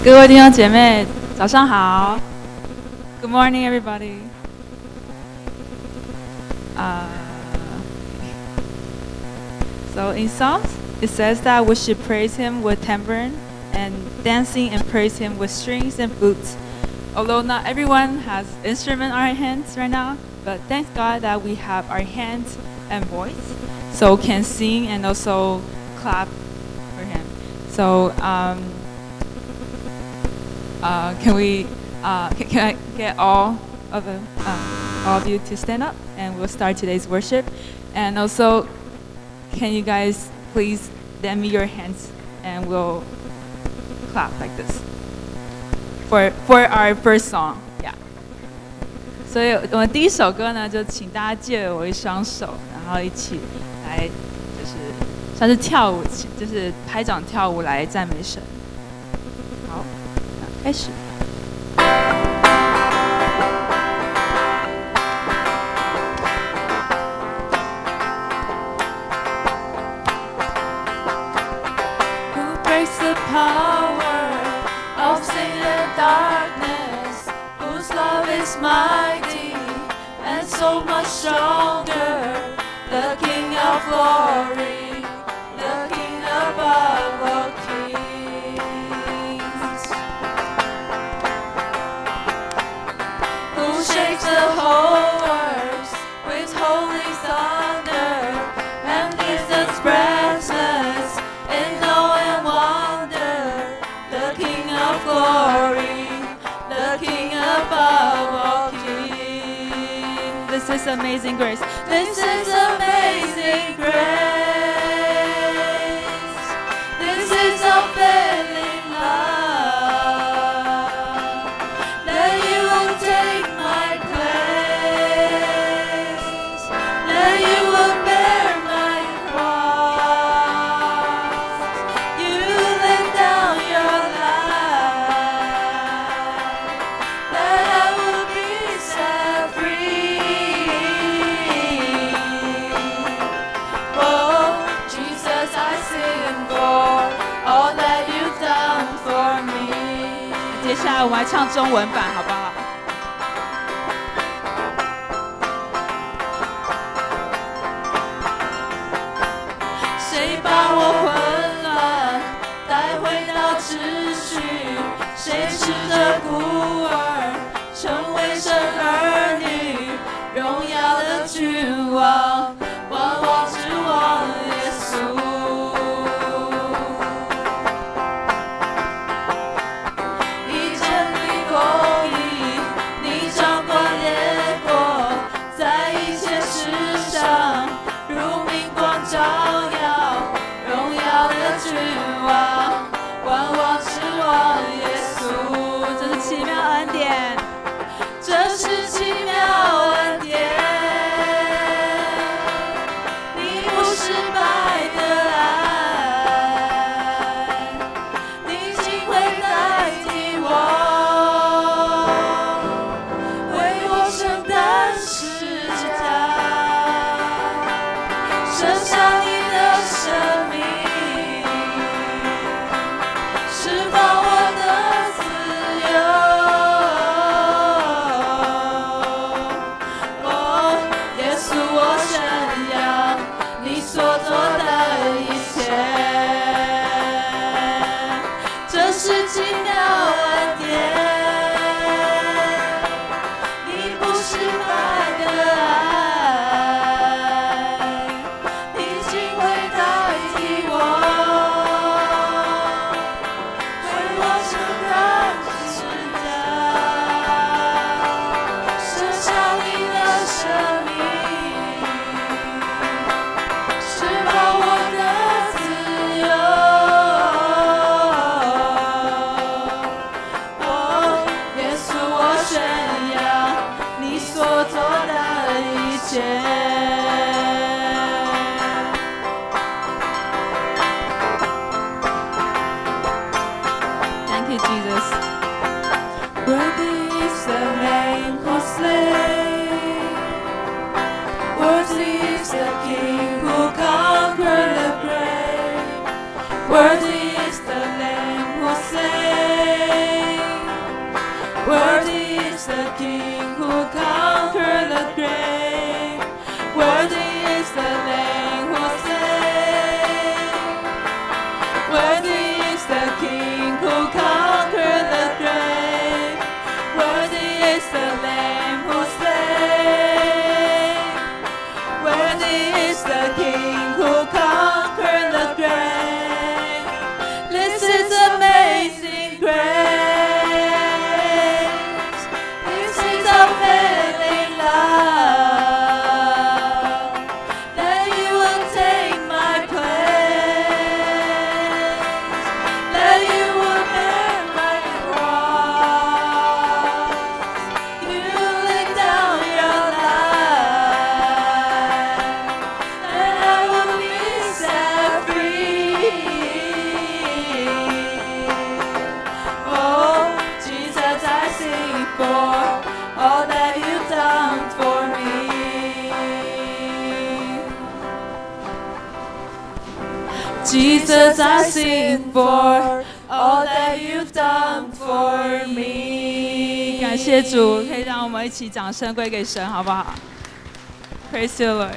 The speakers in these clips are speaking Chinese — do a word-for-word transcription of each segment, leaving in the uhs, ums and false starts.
各位弟兄姐妹，早上好。Good morning, everybody. Uh, so in Psalms, it says that we should praise Him with tambourine and dancing and praise Him with strings and flutes. Although not everyone has instrument in our hands right now, but thank God that we have our hands and voice, so can sing and also clap for Him. So. Um, Uh, can we? Uh, can, can I get all of the, um, all of you to stand up, and we'll start today's worship. And also, can you guys please lend me your hands, and we'll clap like this for for our first song. Yeah. 所以我们第一首歌呢，就请大家借我一双手，然后一起来，就是算是跳舞，就是拍掌跳舞来赞美神。好。开始。Who breaks the power of sin and darkness? Whose love is mighty and so much stronger? The King of glory, the King above all kings. Shakes the whole earth with holy thunder and gives us breathless in awe and wonder. The King of glory, the King above all kings. This is amazing grace. This is amazing grace. This is unfailing love. For all that you've done for me. 接下来我们来唱中文版，好不好？谁把我混乱带回到秩序？谁使这孤儿成为神儿女？荣耀的君王，万王之王耶稣。照耀荣耀的君王，万王之王耶稣，这是奇妙恩典，这是奇妙恩典。你不失败的爱，你竟会代替我，为我承担十字架。剩下你的生命，释放我的自由。哦，耶稣，我宣扬你所做的一切，这是奇妙恩典。你不失败的爱。Thank you, Jesus. Worthy is the Lamb who slain. Worthy is the King who conquered the grave. Worthy is the Lamb who slain. King who conquered the grave. Worthy is the Lamb who slain. Worthy is the King who conquered the grave. Worthy is the Lamb who slain. Worthy is the King who conquered the grave. This is amazing grace. This is unfailing love. That you will take my place. That you will bear my cross. You lay down your life, and I will be set free. Oh, Jesus, I sing for all that you've done for me. Jesus, I sing for all that you've done for me. 感谢主，可以让我们一起掌声归给神，好不好 ？Praise the Lord.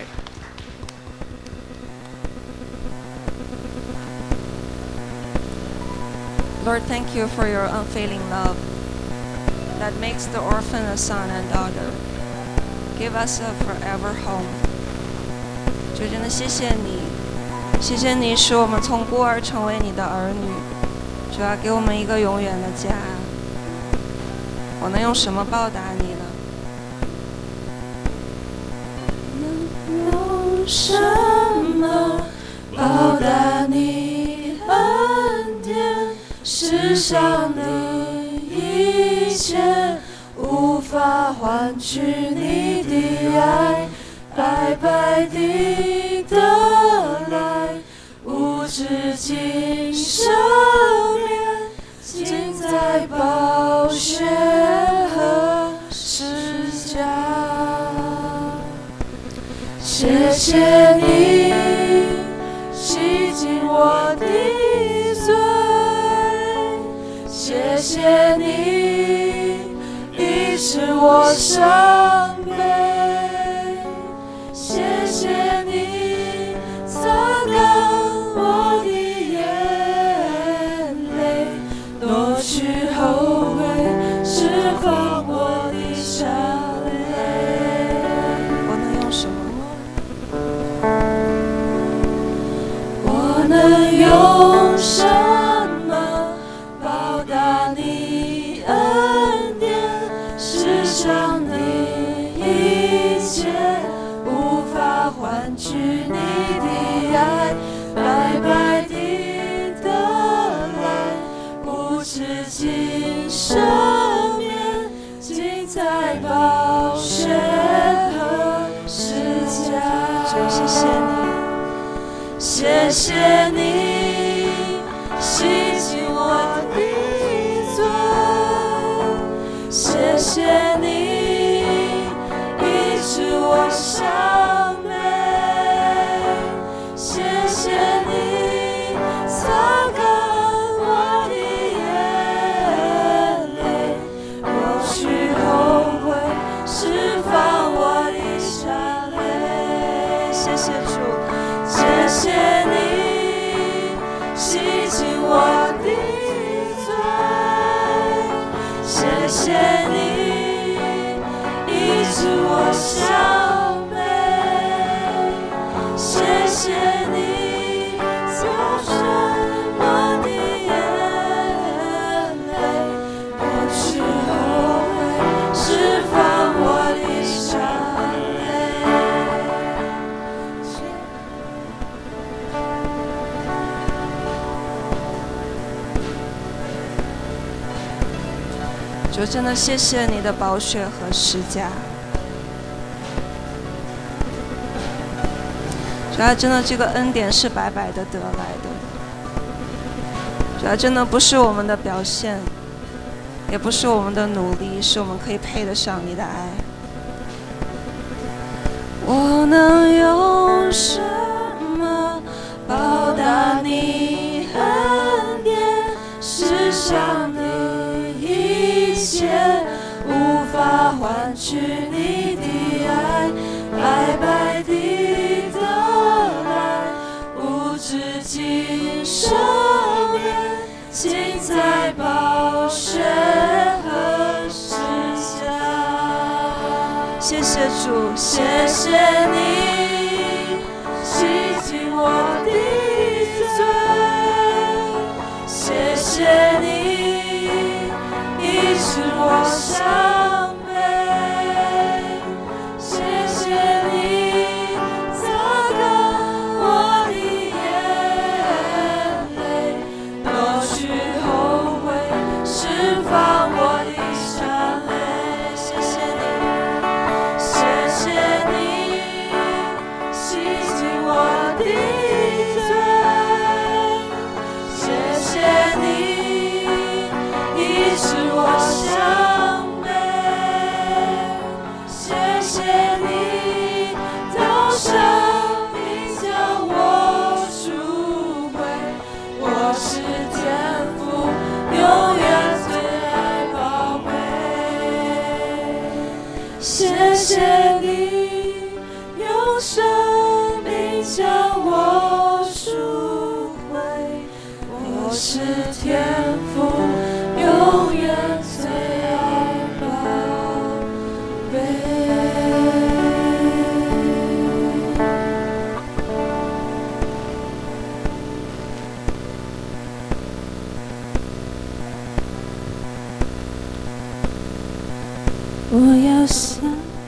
Lord, thank you for your unfailing love that makes the orphan a son and daughter. Give us a forever home. 主真的谢谢你，谢谢你使我们从孤儿成为你的儿女。主要给我们一个永远的家。我能用什么报答你呢？ 能用什么报答你恩典？世上的一切无法换取你的爱，白白地得来，无止境赦免，尽在宝血和十架。谢谢你洗净我的罪，谢谢你医治我伤悲，谢谢你擦干我的眼泪，挪去后悔，释放我的伤泪。 我能用什么？ 我能用什么报答你恩典？世上的一切无法换取你的爱，白白地得来，无止境赦免，尽在宝血和十架。 谢谢你。 谢谢你洗净我的罪，谢谢你医治我伤悲，谢谢你擦干我的眼泪，抹去后悔，释放我的伤泪。 谢谢主。 谢谢你洗净我的罪，谢谢你医治我伤悲，谢谢你擦干我的眼泪，抹去后悔，释放我的伤泪。 主真的谢谢你的宝血和十架。主要真的这个恩典是白白的得来的。主要真的不是我们的表现，也不是我们的努力，是我们可以配得上你的爱。 我能用什么报答你恩典？世上的一切无法取你的爱，白白的得来，无止境赦免，尽在宝血和十架。谢谢主，谢谢你洗净我的罪，谢谢你医治我伤悲，谢谢你擦干我的眼泪，夺去后悔，释放我的伤泪。谢谢你，谢谢你洗净我的罪，谢谢你医治我伤悲，谢谢你到生命将我赎回，我是天父永远最爱宝贝。谢谢你用生命将我赎回，我是天父永远最爱宝贝。我要想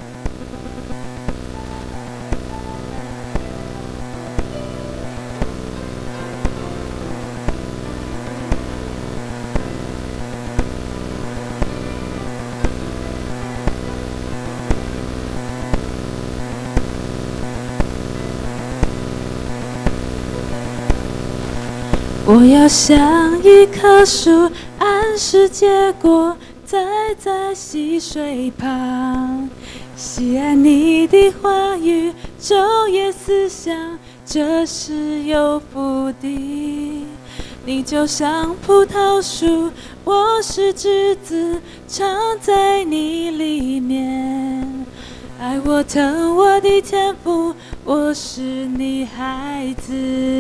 我要像一棵树，按时结果，栽在溪水旁。喜爱你的话语，昼夜思想，这是有福的。你就像葡萄树，我是枝子，常在你里面。爱我疼我的天父，我是你孩子。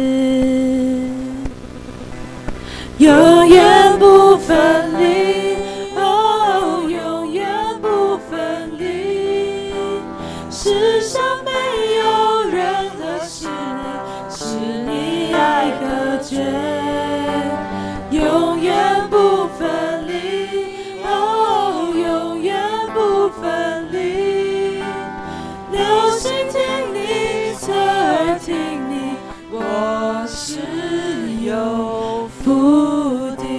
永远不分离，哦，永远不分离。世上没有任何事能使你爱隔绝，永远不分离，哦，永远不分离。留心听你，侧耳听你，我是有福的。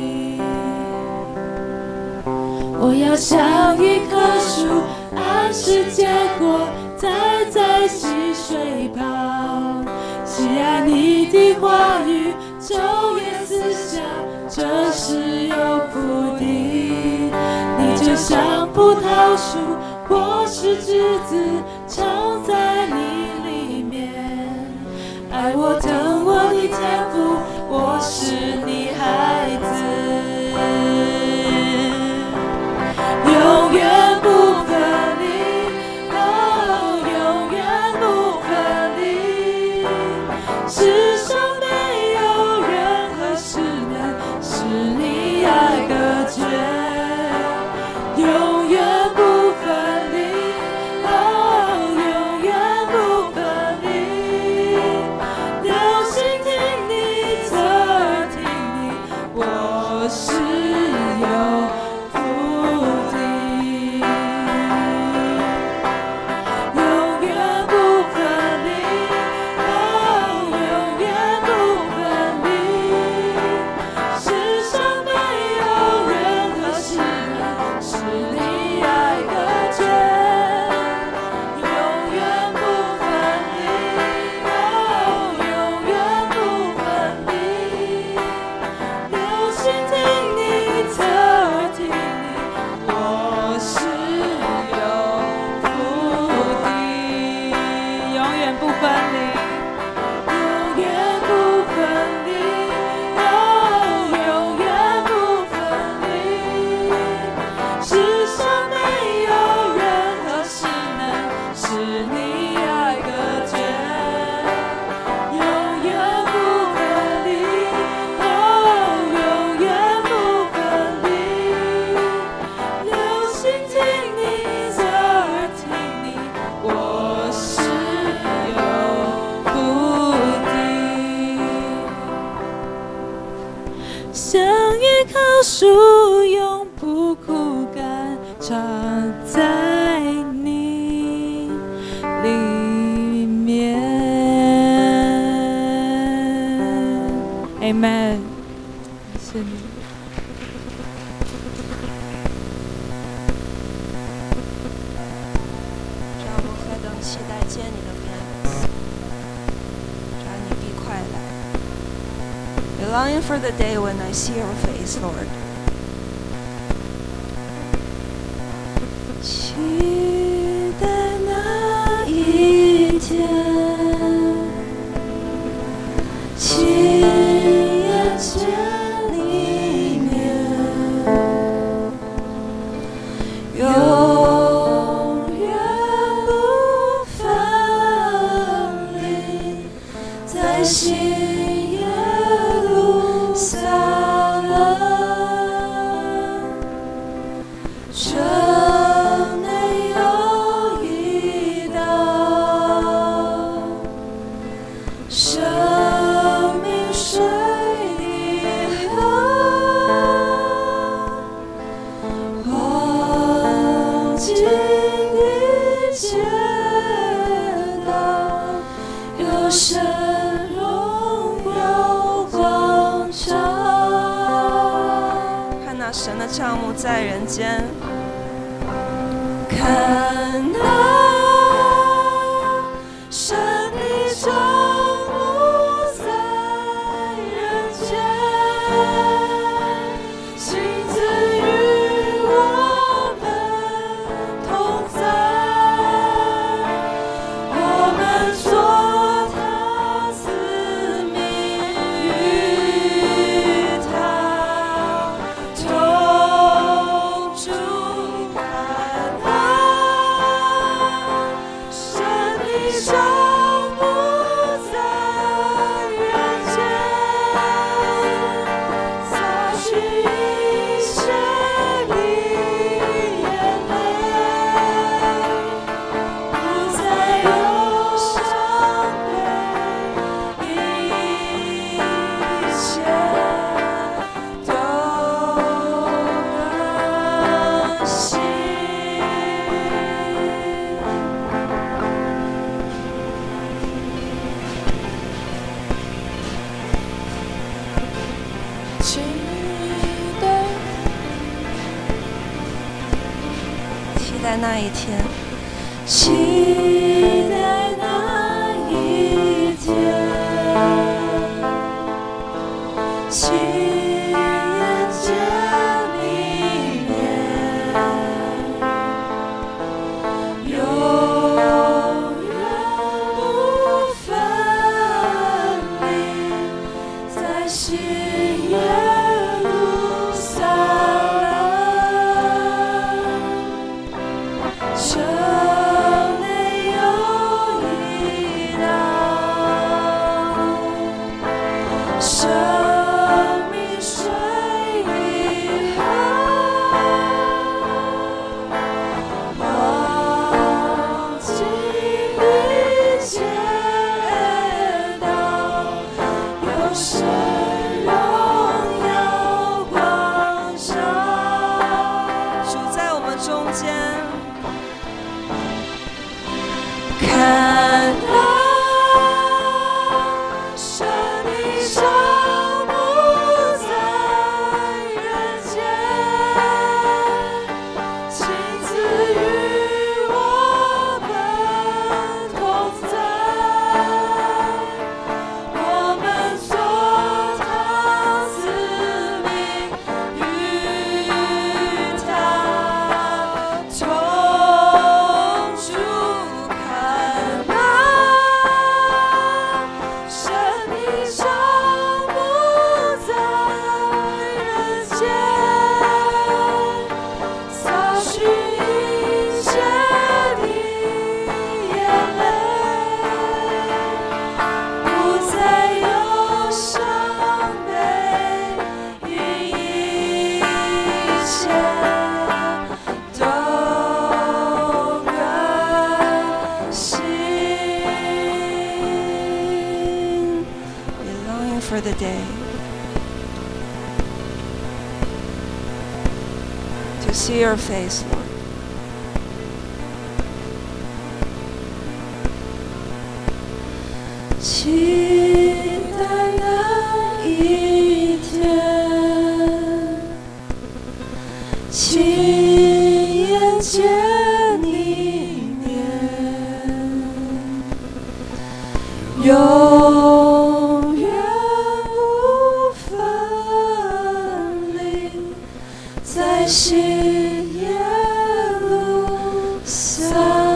我要像一棵树，按时结果，栽在溪水旁。喜爱你的话语，昼夜思想，这是有福的。你就像葡萄树，我是枝子，常在你里面。爱我疼我的天父，我是你孩子。永远不分离，哦，永远不分离。世上没有任何事能使你爱隔绝，永远不分离，哦，永远不分离。留心听你，侧耳听你，我是有福的。永远不分离，哦，永远不分离。世上没有任何事能使你爱隔绝，永远不分离，哦，永远不分离。留心听你，侧耳 Amen。谢谢你。 主啊，我何等期待见你的面！主啊，你必快来。We're longing for the day when I see your face, Lord. 期待那一天，亲眼见你面，永远不分离，在新耶路撒冷。城内有一道生命水的河，黄金的街道，有神荣耀广场。看那神的帐幕在人间，看那神的帐幕在人间，亲自与我们同在，我们做他子民，与他同住看那神的帐幕在人间，擦去一切的眼泪，不再有伤悲，一切都更新。期待，期待那一天，期待那一天，亲眼见你面，永远不分离，在新耶路撒冷。城内有一道生命水的河，黄金的街道，有神荣耀广场。主在我们中间，看那神的帐幕在人间，亲自与我们同在，我们做他子民，与他同住看那神的帐幕在人间，擦去一切的眼泪，不再有伤悲，一切都更新。We're longing for the day to see your face, Lord. 期待那一亲眼见你面，永远无分离，在新耶路撒。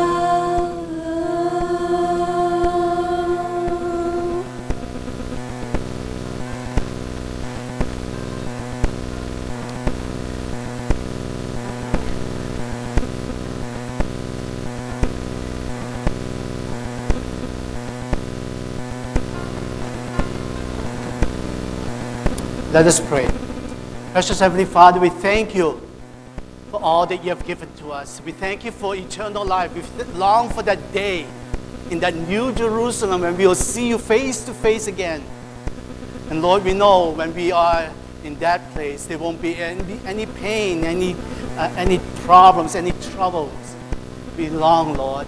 Let us pray. Precious Heavenly Father, we thank you for all that you have given to us. We thank you for eternal life. We long for that day in that new Jerusalem when we will see you face to face again. And Lord, we know when we are in that place, there won't be any, any pain, any, uh, any problems, any troubles. We long, Lord,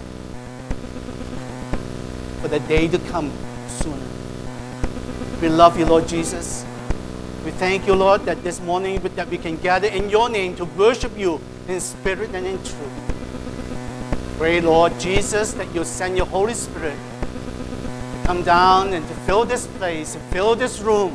for the day to come sooner. We love you, Lord Jesus. We thank you, Lord, that this morning that we can gather in your name to worship you in spirit and in truth. Pray, Lord Jesus, that you'll send your Holy Spirit to come down and to fill this place, to fill this room.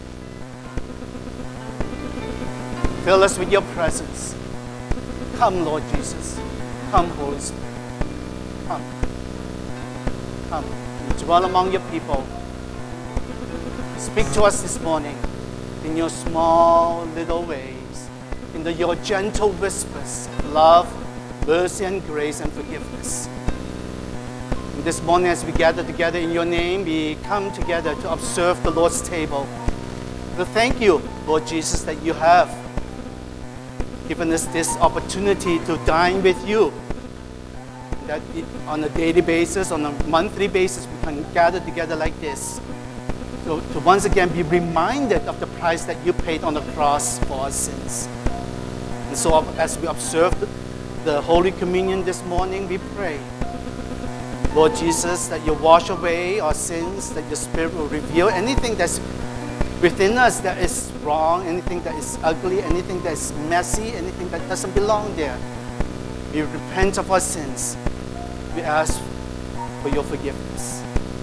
Fill us with your presence. Come, Lord Jesus. Come, Holy Spirit. Come. Come. And dwell among your people. Speak to us this morning in your small little ways, in the, your gentle whispers of love, mercy, and grace and forgiveness. And this morning, as we gather together in your name, we come together to observe the Lord's table. We thank you, Lord Jesus, that you have given us this opportunity to dine with you. That on a daily basis, on a monthly basis, we can gather together like this. To, to once again be reminded of the price that you paid on the cross for our sins. And so as we observe the, the Holy Communion this morning, we pray, Lord Jesus, that you wash away our sins, that your Spirit will reveal anything that's within us that is wrong, anything that is ugly, anything that is messy, anything that doesn't belong there. We repent of our sins. We ask for your forgiveness.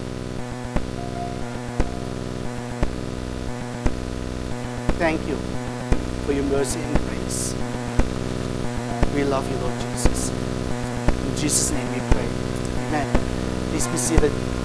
Thank you for your mercy and grace. We love you, Lord Jesus. In Jesus' name we pray. Amen. Please be seated.